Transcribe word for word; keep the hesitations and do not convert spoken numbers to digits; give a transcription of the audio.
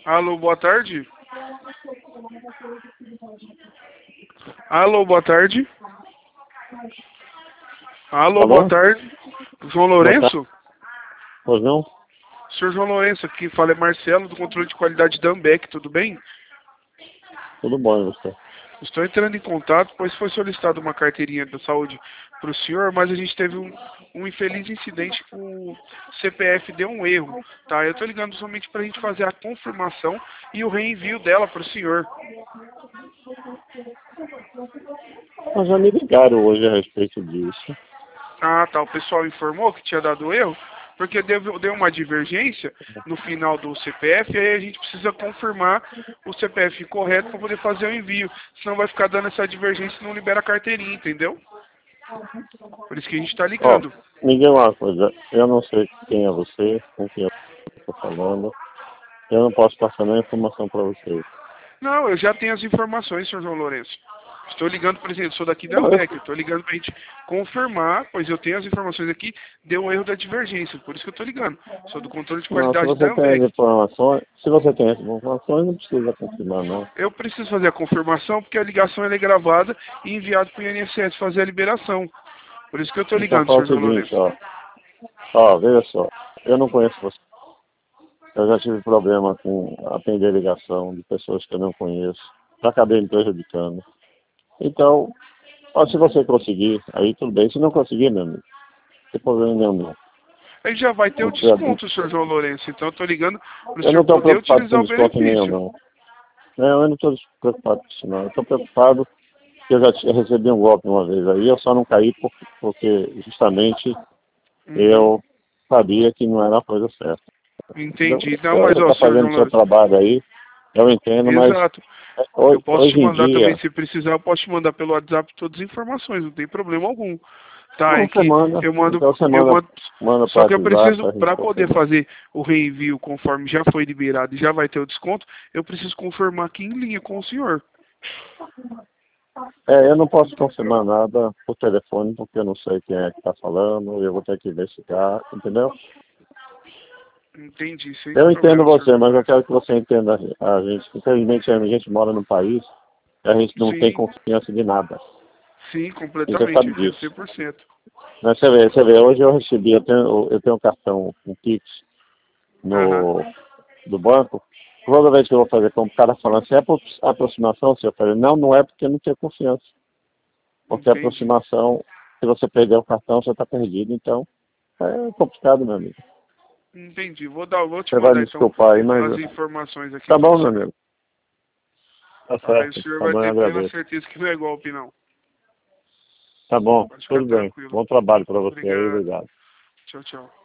Alô, boa tarde. Alô, boa tarde. Alô, Alô? boa tarde. João Lourenço? Pois não? Senhor João Lourenço, aqui fala é Marcelo, do controle de qualidade da Ambec, tudo bem? Tudo bom, e você? Estou entrando em contato, pois foi solicitada uma carteirinha da saúde para o senhor, mas a gente teve um, um infeliz incidente que o C P F deu um erro, tá? Eu estou ligando somente para a gente fazer a confirmação e o reenvio dela para o senhor. Mas já me ligaram hoje a respeito disso. Ah, tá. O pessoal informou que tinha dado erro, porque deu, deu uma divergência no final do C P F, e aí a gente precisa confirmar o C P F correto para poder fazer o envio. Senão vai ficar dando essa divergência e não libera a carteirinha, entendeu? Por isso que a gente está Ó, ligando. me diga uma coisa, eu não sei quem é você, com quem eu estou falando. Eu não posso passar nenhuma informação para vocês. Não, eu já tenho as informações, senhor João Lourenço. Estou ligando, por exemplo, sou daqui da Não, eu, Ambec, estou ligando para a gente confirmar, pois eu tenho as informações aqui, deu um erro da divergência, por isso que eu estou ligando. Sou do controle de não, se qualidade da você tem as Ambec. informações, se você tem as informações, não precisa confirmar, não. Eu preciso fazer a confirmação porque a ligação ela é gravada e enviada para o I N S S fazer a liberação. Por isso que eu estou Então ligando, fala o senhor João seguinte, Lourenço. ó. Ó, veja só, eu não conheço você. Eu já tive problema com atender ligação de pessoas que eu não conheço. Já acabei me prejudicando. Então, ó, se você conseguir, aí tudo bem. Se não conseguir, meu amigo, não tem problema nenhum, não. Aí já vai ter o Não precisa- desconto, senhor João Lourenço. Então eu estou ligando para o Eu não senhor estou poder preocupado com utilizar o desconto nenhum, benefício. não. Não, eu não estou preocupado com isso, não. Eu estou preocupado que eu já tinha- recebi um golpe uma vez aí, eu só não caí por- porque justamente Uhum. eu sabia que não era a coisa certa. Entendeu? Entendi. Não, Você mas ó, está senhor fazendo João o seu Lourenço. trabalho aí, eu entendo, mas Exato. Eu hoje, posso te hoje em mandar também, dia, se precisar, eu posso te mandar pelo WhatsApp todas as informações, não tem problema algum. Tá, é não, você que manda, eu mando, então você eu manda, mando, manda só para o que eu WhatsApp preciso, para a gente para poder confirmar. fazer o reenvio conforme já foi liberado e já vai ter o desconto, eu preciso confirmar aqui em linha com o senhor. É, eu não posso confirmar nada por telefone, porque eu não sei quem é que está falando, eu vou ter que investigar, entendeu? Entendi, sem Eu entendo problema, senhor você, João mas eu Lourenço. quero que você entenda a gente. Infelizmente, a gente mora num país que a gente não tem Sim, confiança de nada. sim, E você completamente, sabe eu entendo disso. cem por cento. Mas você vê, você vê, hoje eu recebi, eu tenho, eu tenho um cartão, um Pix Aham, no, do banco. Toda vez que eu vou fazer como o cara falando assim, é apro- aproximação, se eu falei, não, não é porque eu não tenho confiança. Porque a entendi. aproximação, se você perder o cartão, você está perdido. Então, é complicado, meu amigo. Entendi. Vou dar, vou te Você vai mandar me então desculpar aí, mas as informações aqui tá para o bom, meu senhor. amigo. Tá Tá? Aí o certo. senhor Tá vai bom, eu ter plena agradeço. certeza que não é golpe, não. Tá bom, Pode ficar tudo bem. tranquilo. Bom trabalho para você aí, Obrigado. obrigado. Tchau, tchau.